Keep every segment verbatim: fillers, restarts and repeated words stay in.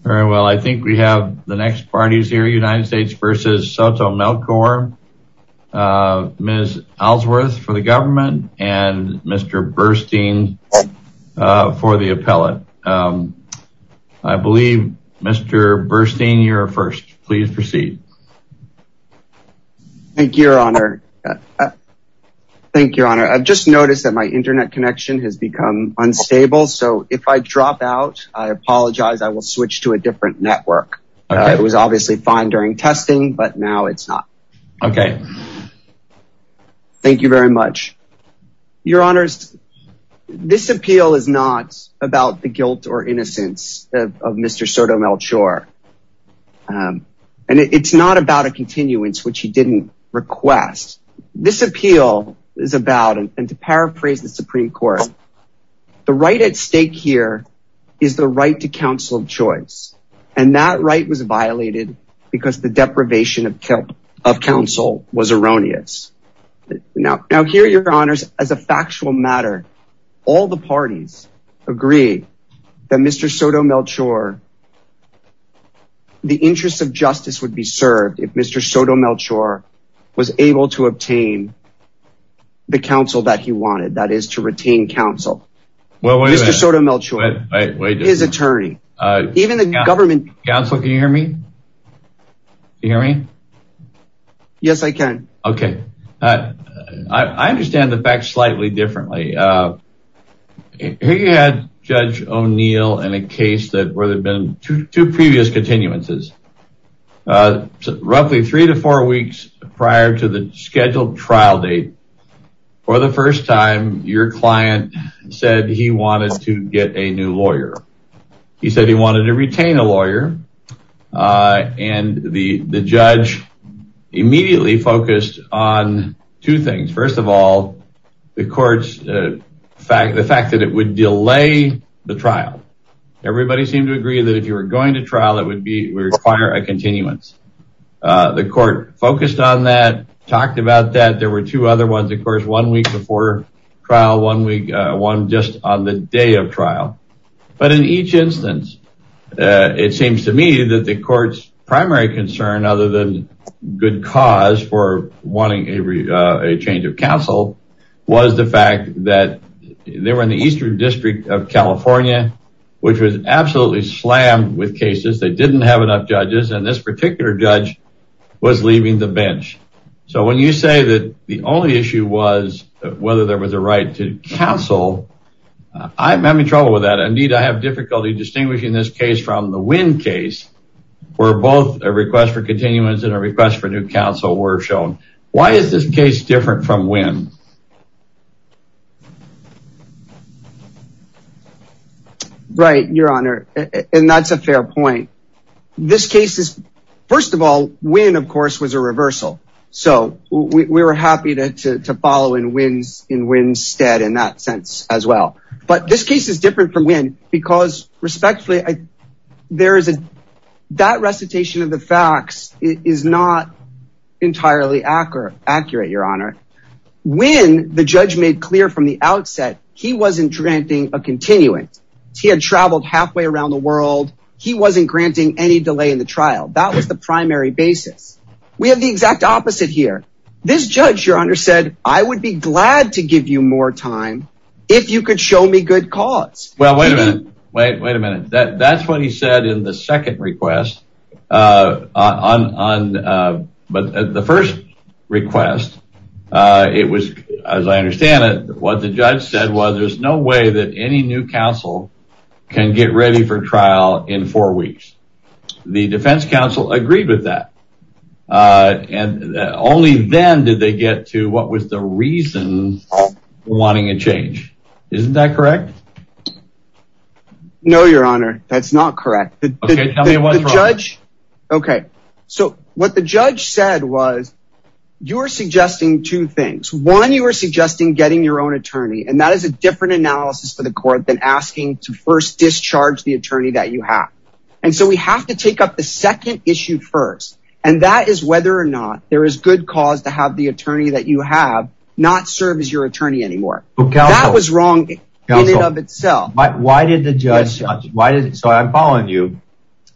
Very well. I think we have the next parties here, United States versus Sotomelchor. Uh, Miz Ellsworth for the government and Mister Burstein uh, for the appellate. Um, I believe, Mister Burstein, you're first. Please proceed. Thank you, Your Honor. Uh, uh, thank you, Your Honor. I've just noticed that my internet connection has become unstable, so if I drop out, I apologize. I will switch to a different network. Okay. Uh, it was obviously fine during testing, but now it's not. Okay. Thank you very much. Your Honors, this appeal is not about the guilt or innocence of, of Mister Sotomelchor. Um, and it, it's not about a continuance, which he didn't request. This appeal is about, and, and to paraphrase the Supreme Court, the right at stake here is the right to counsel of choice. And that right was violated because the deprivation of, of counsel was erroneous. Now, now here, Your Honors, as a factual matter, all the parties agree that Mister Sotomelchor, the interests of justice would be served if Mister Sotomelchor was able to obtain the counsel that he wanted, that is, to retain counsel. Well, wait Mister Sotomelchor, wait, wait, wait, his attorney, uh, even the counsel, government. Counsel, can you hear me? Can you hear me? Yes, I can. Okay. Uh, I, I understand the facts slightly differently. Uh, here you had Judge O'Neill in a case that where there had been two, two previous continuances. Uh, so roughly three to four weeks prior to the scheduled trial date, for the first time, your client said he wanted to get a new lawyer. He said he wanted to retain a lawyer, uh, and the the judge immediately focused on two things. First of all, the court's uh, fact, the fact that it would delay the trial. Everybody seemed to agree that if you were going to trial, it would be would require a continuance. Uh, the court focused on that, talked about that. There were two other ones, of course, one week before trial, one week, uh, one just on the day of trial. But in each instance, uh, it seems to me that the court's primary concern, other than good cause for wanting a, re, uh, a change of counsel, was the fact that they were in the Eastern District of California, which was absolutely slammed with cases. They didn't have enough judges, and this particular judge was leaving the bench. So when you say that the only issue was whether there was a right to counsel, uh, I'm having trouble with that. Indeed, I have difficulty distinguishing this case from the Wynn case, where both a request for continuance and a request for new counsel were shown. Why is this case different from Wynn? Right, Your Honor, and that's a fair point. This case is, first of all, Wynn, of course, was a reversal. So we, we were happy to, to, to follow in Wynn's, in Wynn's stead in that sense as well. But this case is different from Wynn because, respectfully, I, there is a, that recitation of the facts is not entirely accurate, accurate, Your Honor. Wynn, the judge made clear from the outset, he wasn't granting a continuance. He had traveled halfway around the world. He wasn't granting any delay in the trial. That was the primary basis. We have the exact opposite here. This judge, Your Honor, said, I would be glad to give you more time if you could show me good cause. Well, wait a minute. Wait, wait a minute. That, that's what he said in the second request, uh, on, on, uh, but the first request, uh, it was, as I understand it, what the judge said was there's no way that any new counsel can get ready for trial in four weeks. The defense counsel agreed with that. Uh, and uh, only then did they get to what was the reason for wanting a change. Isn't that correct? No, Your Honor, that's not correct. The, okay, the, tell me the, what's the wrong. Judge, okay, so what the judge said was, you are suggesting two things. One, you are suggesting getting your own attorney, and that is a different analysis for the court than asking to first discharge the attorney that you have. And so we have to take up the second issue first, and that is whether or not there is good cause to have the attorney that you have not serve as your attorney anymore. Well, counsel, that was wrong counsel, in and of itself. Why, why did the judge, yes, why did, so I'm following you.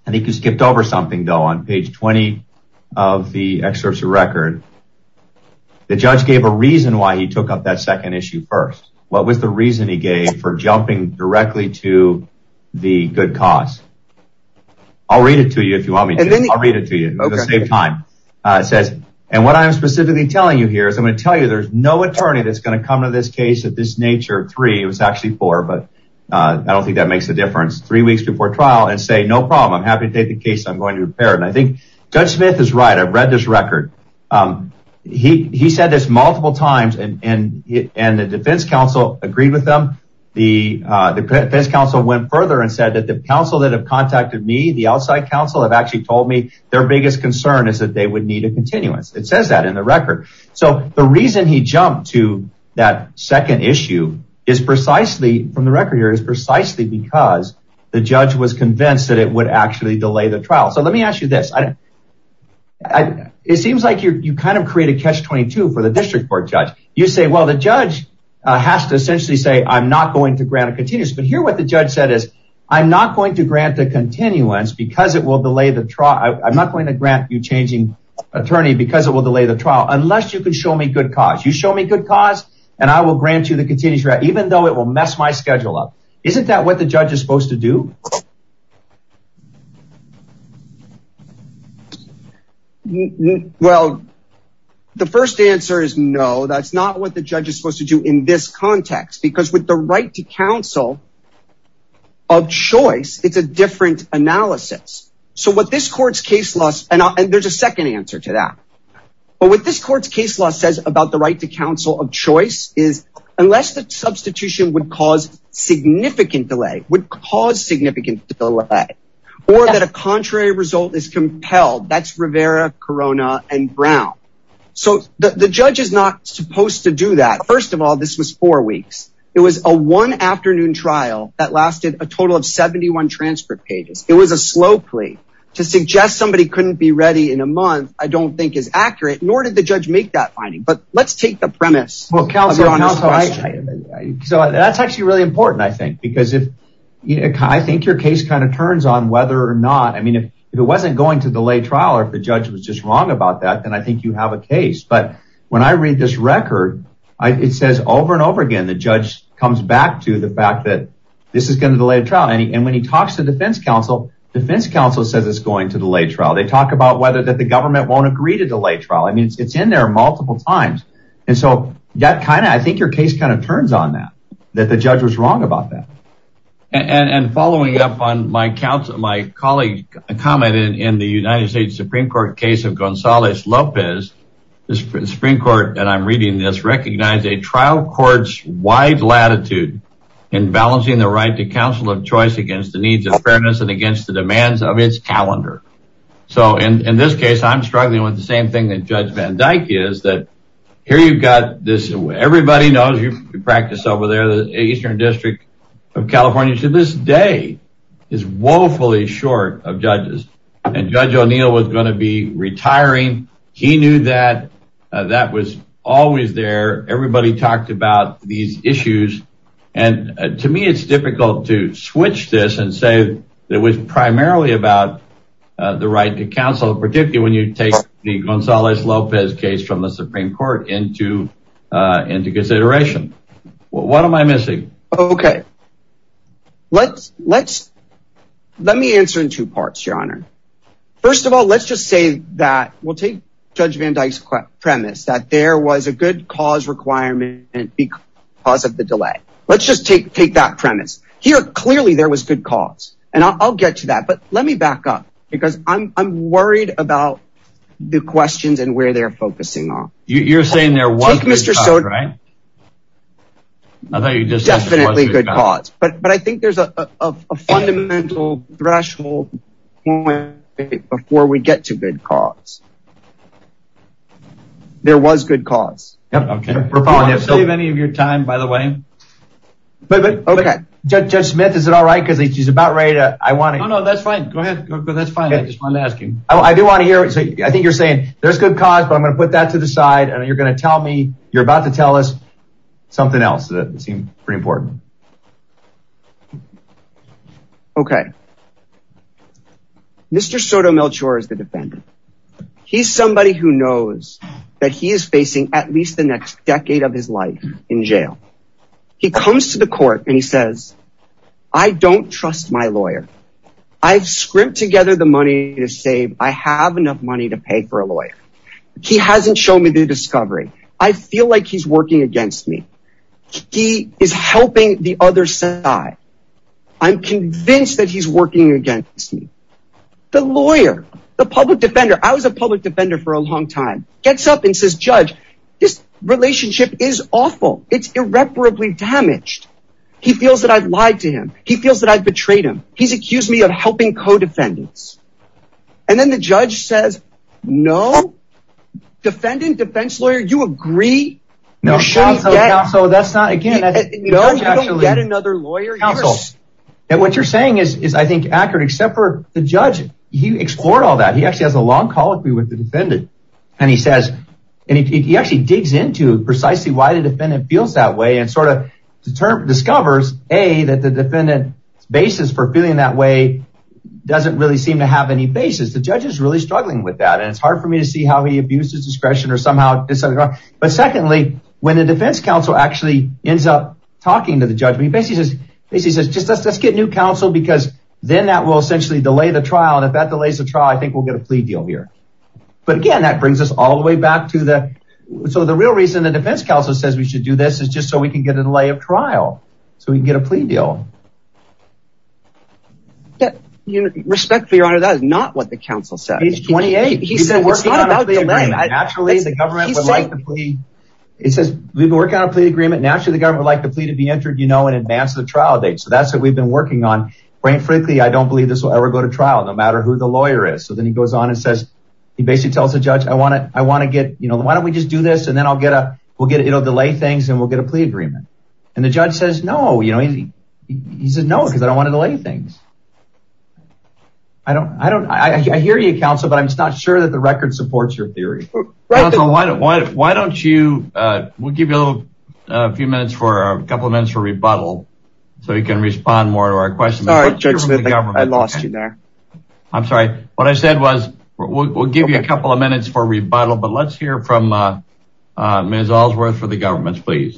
I think you skipped over something, though, on page twenty of the excerpts of record. The judge gave a reason why he took up that second issue first. What was the reason he gave for jumping directly to the good cause? I'll read it to you if you want me to. He, I'll read it to you. Okay. It'll save time. Uh, it says, and what I'm specifically telling you here is I'm going to tell you there's no attorney that's going to come to this case of this nature, three, it was actually four, but uh, I don't think that makes a difference, three weeks before trial and say, no problem, I'm happy to take the case, I'm going to prepare it. And I think Judge Smith is right. I've read this record. Um, he he said this multiple times, and and and the defense counsel agreed with them. The uh, the defense counsel went further and said that the counsel that have contacted me, the outside counsel, have actually told me their biggest concern is that they would need a continuance. It says that in the record. So the reason he jumped to that second issue is precisely, from the record here, is precisely because the judge was convinced that it would actually delay the trial. So let me ask you this. I, I, it seems like you you kind of create a catch twenty-two for the district court judge. You say, well, the judge uh, has to essentially say, I'm not going to grant a continuance. But here what the judge said is, I'm not going to grant a continuance because it will delay the trial. I'm not going to grant you changing attorney because it will delay the trial unless you can show me good cause. You show me good cause and I will grant you the continuance, even though it will mess my schedule up. Isn't that what the judge is supposed to do? Well, the first answer is no. That's not what the judge is supposed to do in this context, because with the right to counsel of choice, it's a different analysis. So what this court's case law, and, I'll, and there's a second answer to that. But what this court's case law says about the right to counsel of choice is unless the substitution would cause significant delay, would cause significant delay, or that a contrary result is compelled. That's Rivera, Corona, and Brown. So the, the judge is not supposed to do that. First of all, this was four weeks. It was a one afternoon trial that lasted a total of seventy-one transcript pages. It was a slow plea. To suggest somebody couldn't be ready in a month, I don't think is accurate, nor did the judge make that finding. But let's take the premise. Well, counsel, counsel I, I, I, so that's actually really important, I think, because if you know, I think your case kind of turns on whether or not, I mean, if, if it wasn't going to delay trial or if the judge was just wrong about that, then I think you have a case. But when I read this record, I, it says over and over again, the judge comes back to the fact that this is going to delay the trial. And, he, and when he talks to defense counsel, defense counsel says it's going to delay trial. They talk about whether that the government won't agree to delay trial. I mean, it's, it's in there multiple times. And so that kind of, I think your case kind of turns on that, that the judge was wrong about that. And, and, and following up on my counsel, my colleague comment in, in the United States Supreme Court case of Gonzalez-Lopez, the Supreme Court, and I'm reading this, recognized a trial court's wide latitude in balancing the right to counsel of choice against the needs of fairness and against the demands of its calendar. So in, in this case, I'm struggling with the same thing that Judge Van Dyke is, that here you've got this, everybody knows, you practice over there, the Eastern District of California to this day is woefully short of judges. And Judge O'Neill was going to be retiring. He knew that. Uh, that was always there. Everybody talked about these issues. And uh, to me, it's difficult to switch this and say that it was primarily about uh, the right to counsel, particularly when you take the Gonzalez-Lopez case from the Supreme Court into uh, into consideration. Well, what am I missing? Okay. Let's, let's, let me answer in two parts, Your Honor. First of all, let's just say that we'll take Judge Van Dyke's premise that there was a good cause requirement because of the delay. Let's just take, take that premise. Here, clearly there was good cause, and I'll, I'll get to that, but let me back up because I'm, I'm worried about the questions and where they're focusing on. You, you're saying there was take good Mister cause, Soto- right? I thought you just definitely said good cause. cause, but but I think there's a, a, a fundamental threshold point before we get to good cause. There was good cause. Yep. Okay. We're following you. Save any of your time, by the way. But but okay. But Judge, Judge Smith, is it all right? Because he's about ready to. I want to. No, no, that's fine. Go ahead. Go, go, that's fine. Okay. I just wanted to ask him. I, I do want to hear. So I think you're saying there's good cause, but I'm going to put that to the side, and you're going to tell me. You're about to tell us something else that seemed pretty important. Okay. Mister Sotomayor is the defendant. He's somebody who knows that he is facing at least the next decade of his life in jail. He comes to the court and he says, I don't trust my lawyer. I've scrimped together the money to save. I have enough money to pay for a lawyer. He hasn't shown me the discovery. I feel like he's working against me. He is helping the other side. I'm convinced that he's working against me. The lawyer, the public defender, I was a public defender for a long time, gets up and says, Judge, this relationship is awful. It's irreparably damaged. He feels that I've lied to him. He feels that I've betrayed him. He's accused me of helping co-defendants. And then the judge says, no, defendant, defense lawyer, you agree? No, you counsel, get, counsel, that's not, again, that's, you, no, you actually, don't get another lawyer. Counsel, and what you're saying is, is I think accurate, except for the judge. He explored all that. He actually has a long colloquy with the defendant. And he says, and he, he actually digs into precisely why the defendant feels that way and sort of determine, discovers, A, that the defendant's basis for feeling that way doesn't really seem to have any basis. The judge is really struggling with that. And it's hard for me to see how he abused his discretion or somehow did something wrong. But secondly, when the defense counsel actually ends up talking to the judge, he basically says, basically says, just let's, let's get new counsel because then that will essentially delay the trial. And if that delays the trial, I think we'll get a plea deal here. But again, that brings us all the way back to the, so the real reason the defense counsel says we should do this is just so we can get a delay of trial, so we can get a plea deal. Yeah, you know, respectfully, Your Honor, that is not what the counsel said. Page twenty-eight. He, he, he said it's not about delay. I, Naturally, the government would like the plea. It says we've been working on a plea agreement. Naturally, the government would like the plea to be entered, you know, in advance of the trial date. So that's what we've been working on. Quite frankly, I don't believe this will ever go to trial, no matter who the lawyer is. So then he goes on and says, he basically tells the judge, I want to, I want to get, you know, why don't we just do this? And then I'll get a, we'll get, it'll delay things and we'll get a plea agreement. And the judge says, no, you know, he, he, he says, no, because I don't want to delay things. I don't, I don't, I, I hear you, counsel, but I'm just not sure that the record supports your theory. Right. Counsel, why don't, why, why don't you, uh, we'll give you a little, a uh, few minutes for, a couple of minutes for rebuttal so you can respond more to our questions. Sorry, Judge Smith, I, I lost okay. you there. I'm sorry. What I said was, We'll, we'll give okay. you a couple of minutes for rebuttal, but let's hear from uh, uh, Miz Allsworth for the government, please.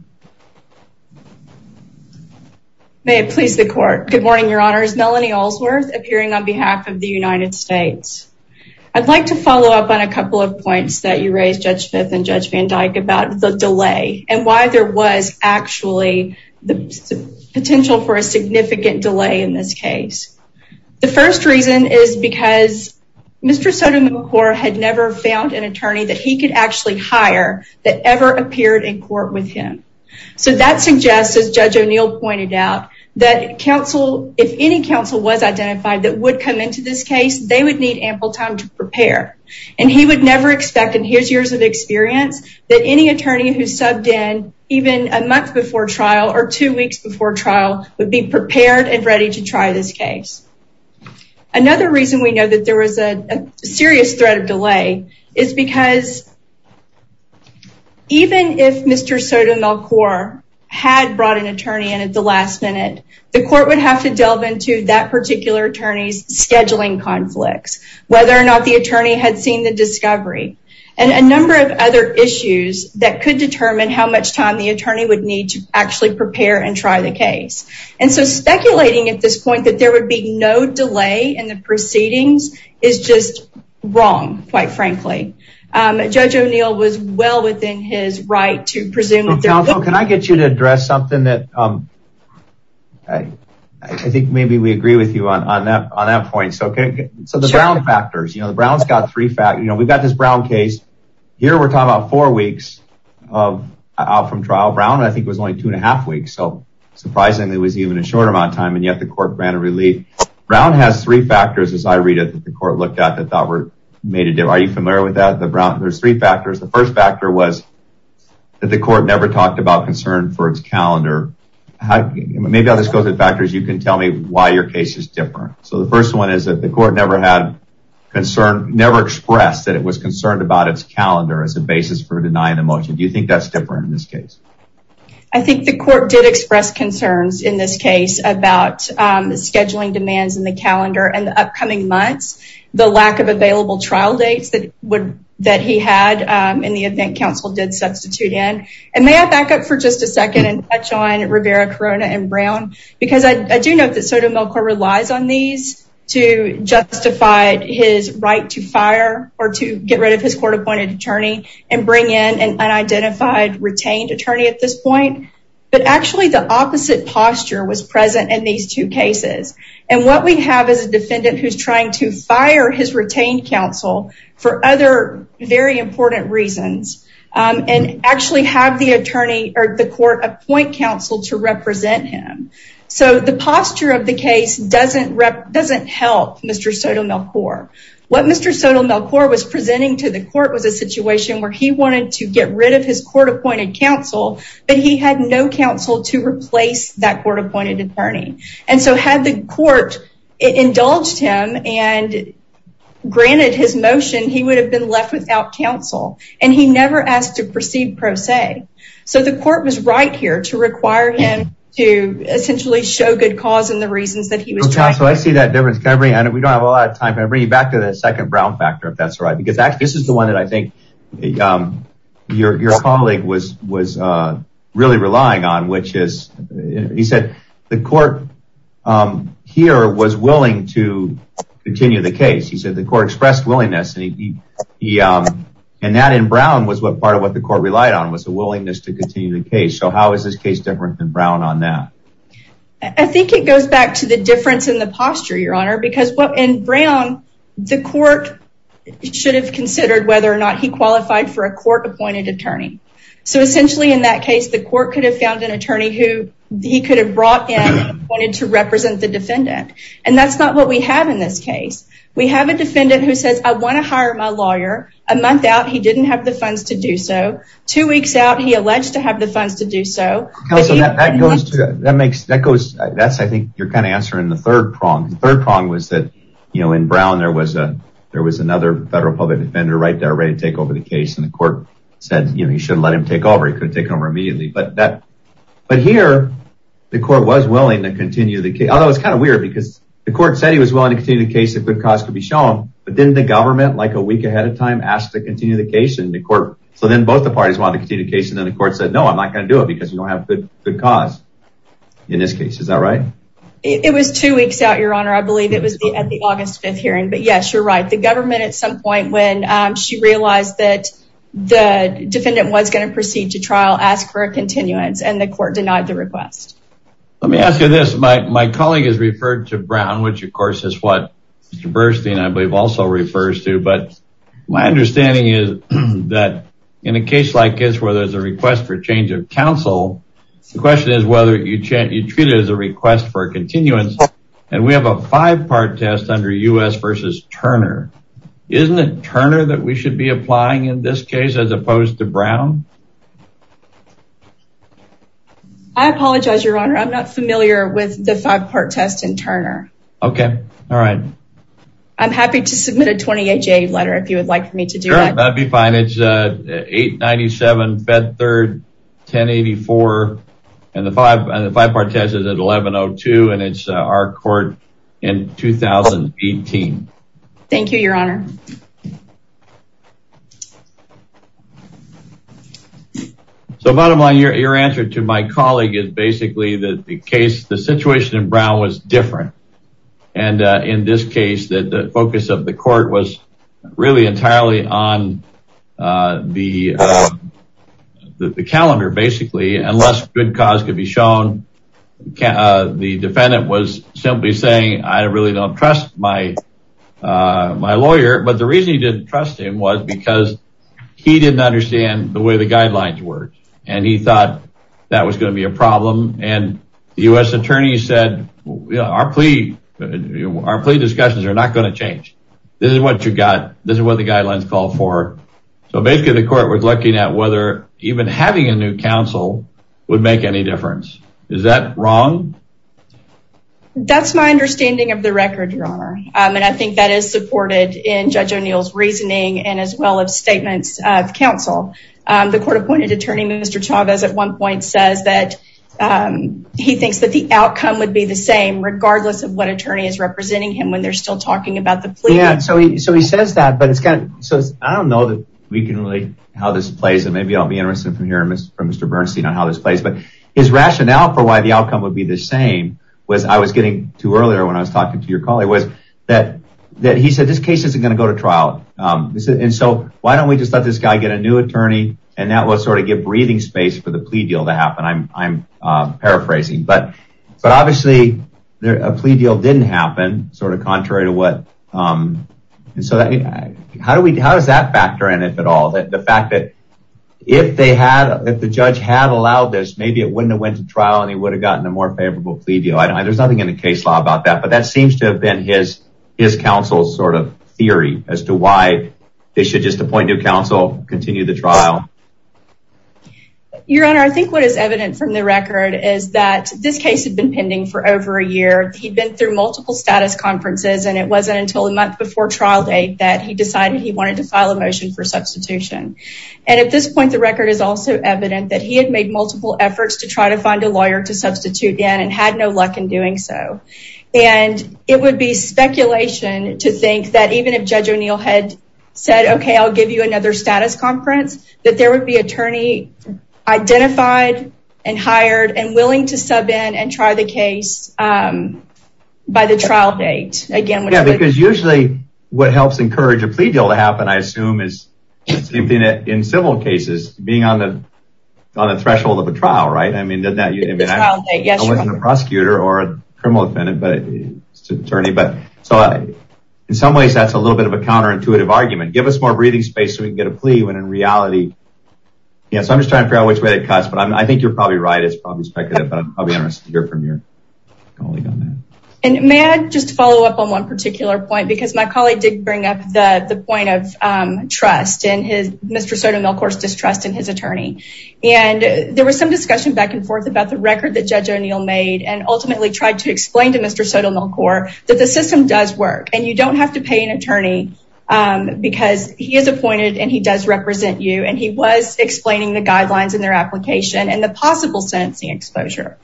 May it please the court. Good morning, Your Honors. Melanie Allsworth, appearing on behalf of the United States. I'd like to follow up on a couple of points that you raised, Judge Smith and Judge Van Dyke, about the delay and why there was actually the potential for a significant delay in this case. The first reason is because Mister Sotomayor had never found an attorney that he could actually hire that ever appeared in court with him. So that suggests, as Judge O'Neill pointed out, that counsel, if any counsel was identified that would come into this case, they would need ample time to prepare. And he would never expect, in his years of experience, that any attorney who subbed in even a month before trial or two weeks before trial would be prepared and ready to try this case. Another reason we know that there was a, a serious threat of delay is because even if Mister Sotomayor had brought an attorney in at the last minute, the court would have to delve into that particular attorney's scheduling conflicts, whether or not the attorney had seen the discovery, and a number of other issues that could determine how much time the attorney would need to actually prepare and try the case. And so speculating at this point that there would be no delay in the proceedings is just wrong, quite frankly. Um, Judge O'Neill was well within his right to presume so that there counsel, would... Can I get you to address something that um, I, I think maybe we agree with you on, on that on that point. So, okay, so the sure. Brown factors, you know, the Brown's got three factors. You know, we've got this Brown case. Here we're talking about four weeks of out from trial. Brown, I think, was only two and a half weeks. So surprisingly, it was even a shorter amount of time, and yet the court granted relief. Brown has three factors, as I read it, that the court looked at that thought were made a difference. Are you familiar with that? The Brown, there's three factors. The first factor was that the court never talked about concern for its calendar. How, maybe I'll just go through the factors. You can tell me why your case is different. So the first one is that the court never had concern, never expressed that it was concerned about its calendar as a basis for denying the motion. Do you think that's different in this case? I think the court did express concerns in this case about um, scheduling demands in the calendar and the upcoming months, the lack of available trial dates that would that he had um, in the event counsel did substitute in. And may I back up for just a second and touch on Rivera, Corona, and Brown? Because I, I do note that Sotomayor relies on these to justify his right to fire or to get rid of his court-appointed attorney and bring in an unidentified retained attorney at this point. But actually the opposite posture was present in these two cases. And what we have is a defendant who's trying to fire his retained counsel for other very important reasons, um, and actually have the attorney or the court appoint counsel to represent him. So the posture of the case doesn't rep, doesn't help Mister Sotomayor. What Mister Sotomayor was presenting to the court was a situation where he wanted to get rid of his court-appointed counsel, but he had no counsel to replace that court-appointed attorney. And so had the court indulged him and granted his motion, he would have been left without counsel. And he never asked to proceed pro se. So the court was right here to require him to essentially show good cause and the reasons that he was well, trying. Counsel, I see that difference. Can I bring, and we don't have a lot of time, can I bring you back to the second Brown factor, if that's all right? Because actually, this is the one that I think um, your your colleague was was uh, really relying on, which is, he said the court um, here was willing to continue the case. He said the court expressed willingness, and he, he, he um, and that in Brown was what part of what the court relied on, was a willingness to continue the case. So how is this case different than Brown on that? I think it goes back to the difference in the posture, Your Honor, because what in Brown, the court should have considered whether or not he qualified for a court-appointed attorney. So essentially in that case, the court could have found an attorney who he could have brought in and wanted to represent the defendant. And that's not what we have in this case. We have a defendant who says, I want to hire my lawyer. A month out, he didn't have the funds to do so. Two weeks out, he alleged to have the funds to do so. Counsel, that, that goes to, that makes, that goes, that's, I think you're kind of answering the third prong. The third prong was that, you know, in Brown, there was a, there was another federal public defender right there ready to take over the case. And the court said, you know, you shouldn't let him take over. He could have taken over immediately. But that, but here, the court was willing to continue the case. Although it's kind of weird because the court said he was willing to continue the case if good cause could be shown, but didn't the government, like a week ahead of time, ask to continue the case? And the court, so then both the parties wanted to continue the case, and then the court said, no, I'm not going to do it because you don't have good good cause in this case. Is that right? It, it was two weeks out, Your Honor. I believe it was the, at the August fifth hearing. But yes, you're right. The government at some point when um, she realized that the defendant was going to proceed to trial asked for a continuance, and the court denied the request. Let me ask you this. My my colleague has referred to Brown, which of course is what Mister Burstein, I believe, also refers to. But my understanding is that in a case like this where there's a request for change of counsel, the question is whether you, cha- you treat it as a request for a continuance. And we have a five-part test under U S versus Turner. Isn't it Turner that we should be applying in this case as opposed to Brown? I apologize, Your Honor. I'm not familiar with the five-part test in Turner. Okay. All right. I'm happy to submit a twenty-eight J letter if you would like for me to do sure, that. That'd be fine. It's uh, eight ninety-seven Fed Third ten eighty-four, and the five and the five-part test is at eleven oh two, and it's uh, our court in two thousand eighteen. Thank you, Your Honor. So bottom line, your, your answer to my colleague is basically that the case, the situation in Brown was different. And uh, in this case, that the focus of the court was really entirely on uh, the, uh, the the calendar, basically, unless good cause could be shown. Uh, the defendant was simply saying, I really don't trust my uh, my lawyer. But the reason he didn't trust him was because he didn't understand the way the guidelines worked. And he thought that was going to be a problem. And the U S attorney said, you know, our plea, our plea discussions are not going to change. This is what you got. This is what the guidelines call for. So basically the court was looking at whether even having a new counsel would make any difference. Is that wrong? That's my understanding of the record, Your Honor. Um, and I think that is supported in Judge O'Neill's reasoning and as well as statements of counsel. Um, the court-appointed attorney, Mister Chavez, at one point says that um, he thinks that the outcome would be the same regardless of what attorney is representing him when they're still talking about the plea. Yeah, so he so he says that, but it's kind of so it's, I don't know that we can really how this plays, and maybe I'll be interested from hearing from Mister Bernstein on how this plays. But his rationale for why the outcome would be the same was I was getting to earlier when I was talking to your colleague was that that he said this case isn't going to go to trial, um, and so why don't we just let this guy get a new attorney, and that will sort of give breathing space for the plea deal to happen. I'm I'm uh, paraphrasing, but but obviously there, a plea deal didn't happen, sort of contrary to what. Um, and so that, how do we how does that factor in, if at all? That the fact that if they had if the judge had allowed this, maybe it wouldn't have went to trial and he would have gotten a more favorable plea deal. I don't, there's nothing in the case law about that, but that seems to have been his his counsel's sort of theory as to why they should just appoint new counsel, continue the trial. Your Honor, I think what is evident from the record is that this case had been pending for over a year. He'd been through multiple status conferences, and it wasn't until a month before trial date that he decided he wanted to file a motion for substitution. And at this point, the record is also evident that he had made multiple efforts to try to find a lawyer to substitute in and had no luck in doing so. And it would be speculation to think that even if Judge O'Neill had said, okay, I'll give you another status conference, that there would be attorney identified and hired and willing to sub in and try the case um, by the trial date. Again, yeah, because usually what helps encourage a plea deal to happen, I assume, is same thing in civil cases, being on the on the threshold of a trial, right? I mean, doesn't that? I mean, I, date, yes, I wasn't a prosecutor or a criminal defendant, but it's an attorney. But so uh, in some ways, that's a little bit of a counterintuitive argument. Give us more breathing space so we can get a plea, when in reality. Yeah, so I'm just trying to figure out which way it cuts, but I'm, I think you're probably right. It's probably speculative, but I'm probably interested to hear from your colleague on that. And may I just follow up on one particular point, because my colleague did bring up the, the point of um, trust and his Mister Sotomayor's distrust in his attorney. And there was some discussion back and forth about the record that Judge O'Neill made, and ultimately tried to explain to Mister Sotomayor that the system does work and you don't have to pay an attorney um, because he is appointed and he does represent you. And he was explaining the guidelines in their application and the possible sentencing exposure.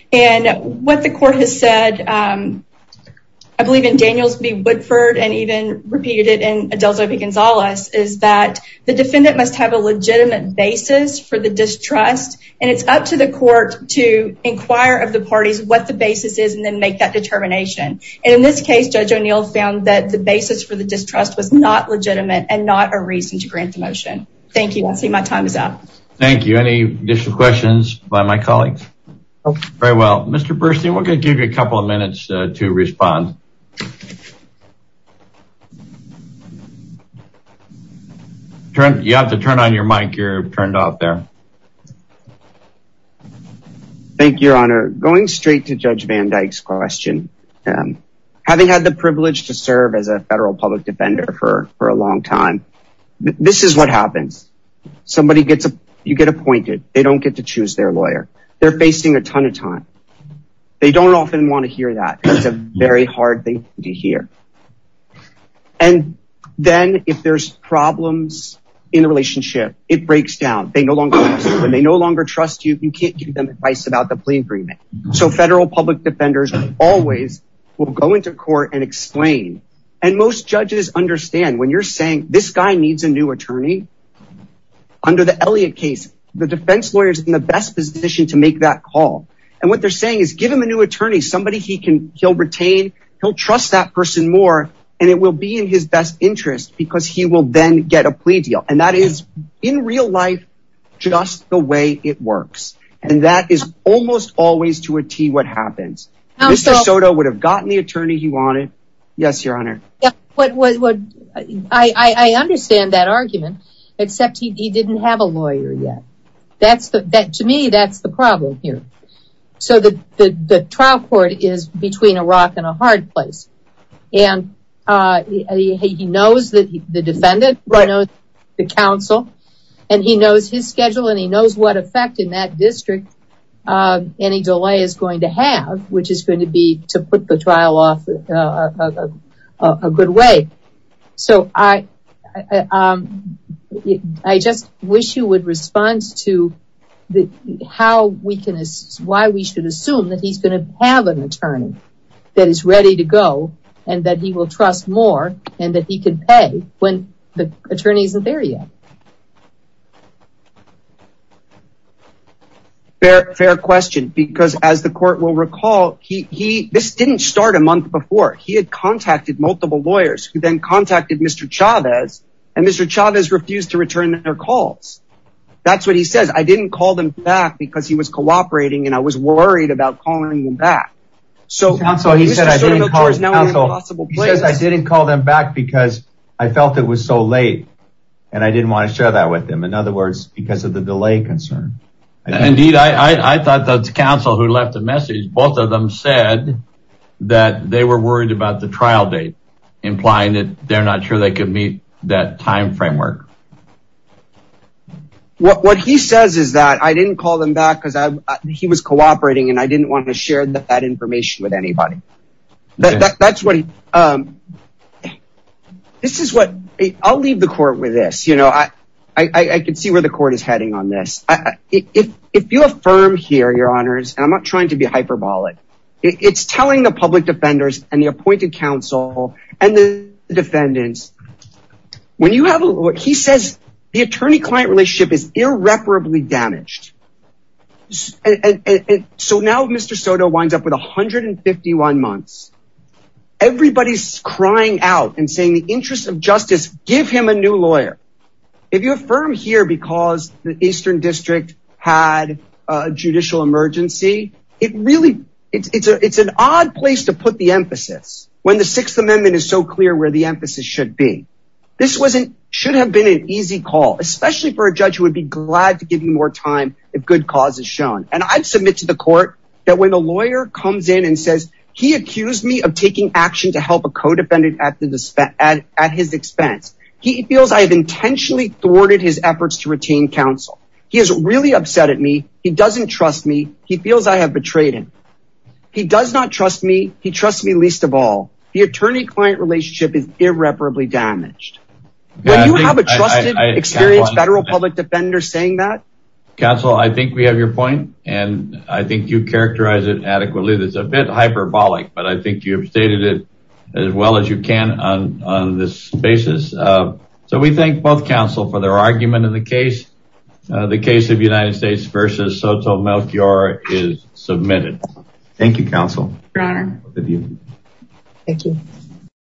And what the court has said, um, I believe in Daniels v. Woodford, and even repeated it in Adelzo v. Gonzalez, is that the defendant must have a legitimate basis for the distrust, and it's up to the court to inquire of the parties what the basis is and then make that determination. And in this case, Judge O'Neill found that the basis for the distrust was not legitimate and not a reason to grant the motion. Thank you. I see my time is up. Thank you. Any additional questions by my colleagues? Oh. Very well. Mister Bernstein, we're going to give you a couple of minutes uh, to respond. Turn, you have to turn on your mic. You're turned off there. Thank you, Your Honor. Going straight to Judge Van Dyke's question, um, having had the privilege to serve as a federal public defender for, for a long time, th- this is what happens. Somebody gets a, you get appointed. They don't get to choose their lawyer. They're facing a ton of time. They don't often want to hear that. It's a very hard thing to hear. And then if there's problems in the relationship, it breaks down. They no longer trust you. When they no longer trust you, you can't give them advice about the plea agreement. So federal public defenders always will go into court and explain. And most judges understand when you're saying this guy needs a new attorney. Under the Elliott case, the defense lawyer is in the best position to make that call. And what they're saying is give him a new attorney, somebody he can, he'll retain, he'll trust that person more, and it will be in his best interest because he will then get a plea deal. And that is in real life just the way it works. And that is almost always to a T what happens. Um, Mister So, Soto would have gotten the attorney he wanted. Yes, Your Honor. Yeah, what, what, what, I, I, I understand that argument, except he, he didn't have a lawyer yet. That's the, that, to me, that's the problem here. So the, the, the trial court is between a rock and a hard place. And, uh, he, he knows that he, the defendant, right. He knows the counsel, and he knows his schedule, and he knows what effect in that district, uh, any delay is going to have, which is going to be to put the trial off, uh, a, a, a, a good way. So I, I, um, I just wish you would respond to the, how we can, why we should assume that he's going to have an attorney that is ready to go and that he will trust more and that he can pay when the attorney isn't there yet. Fair, fair question, because as the court will recall, he, he, this didn't start a month before. He had contacted multiple lawyers who then contacted Mister Chavez, and Mister Chavez refused to return their calls. That's what he says. I didn't call them back because he was cooperating and I was worried about calling them back. So counsel, he Mister said I didn't call, is now counsel, in an impossible he place. says I didn't call them back because I felt it was so late and I didn't want to share that with them. In other words, because of the delay concern. I Indeed, I, I, I thought that the counsel who left the message, both of them said that they were worried about the trial date, implying that they're not sure they could meet that time framework. What, what he says is that I didn't call them back because I, I, he was cooperating and I didn't want to share that, that information with anybody. That, Okay. that, that's what he, um, this is what, I'll leave the court with this. You know, I, I, I can see where the court is heading on this. I, I, if, if you affirm here, Your Honors, and I'm not trying to be hyperbolic, it, it's telling the public defenders and the appointed counsel and the defendants, when you have a, he says the attorney-client relationship is irreparably damaged. And, and, and so now Mister Soto winds up with one hundred fifty-one months. Everybody's crying out and saying the interest of justice, give him a new lawyer. If you affirm here because the Eastern District had a judicial emergency, it really, it's, it's a, it's an odd place to put the emphasis when the Sixth Amendment is so clear where the emphasis should be. This wasn't, should have been an easy call, especially for a judge who would be glad to give you more time if good cause is shown. And I'd submit to the court that when the lawyer comes in and says, he accused me of taking action to help a co-defendant at the disp- at, at his expense, he feels I have intentionally thwarted his efforts to retain counsel. He is really upset at me. He doesn't trust me. He feels I have betrayed him. He does not trust me. He trusts me least of all. The attorney-client relationship is irreparably damaged. Yeah, when I you think- have a trusted, I- I- experienced counsel, federal public defender saying that, Counsel, I think we have your point, and I think you characterize it adequately. It's a bit hyperbolic, but I think you have stated it as well as you can on, on this basis. Uh, so we thank both counsel for their argument in the case. Uh, the case of United States versus Soto Melchior is submitted. Thank you, counsel. Your Honor. Both of you. Thank you.